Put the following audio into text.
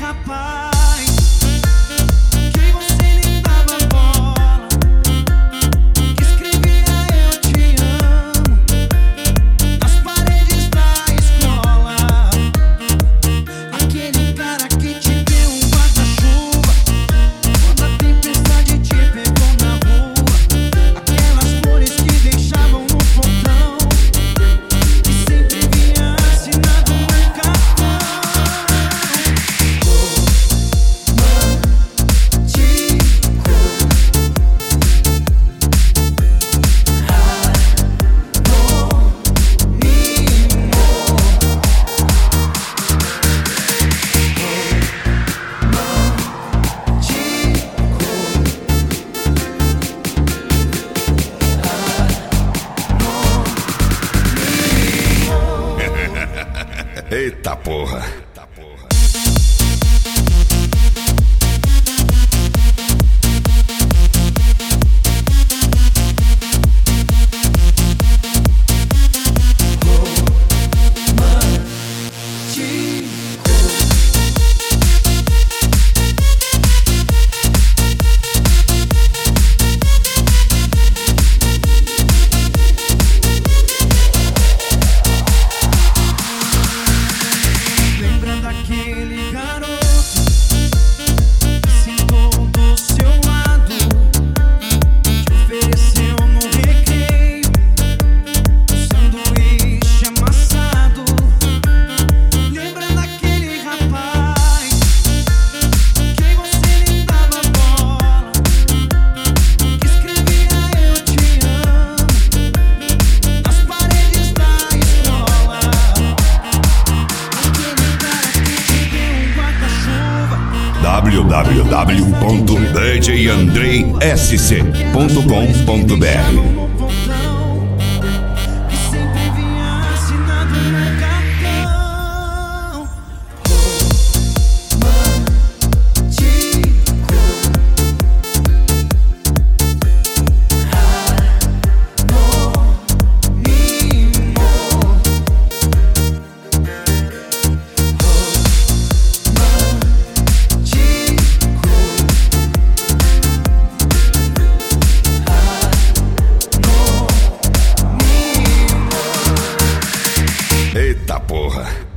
rapaz que você nem dava bola, que escrevia eu te amo nas paredes da escola. Aquele cara que te deu um guarda-chuva quando a tempestade te pegou na rua. Aquelas flores que deixavam no portão e sempre vinha assinado no cartão. Eita porra. Aquele garoto que sentou do seu lado, te ofereceu no recreio um sanduíche amassado. Lembra daquele rapaz que você nem dava bola, que escrevia eu te amo nas paredes da escola. www.djandreysc.com.br e sempre vinha assinado no cartão. Eita porra.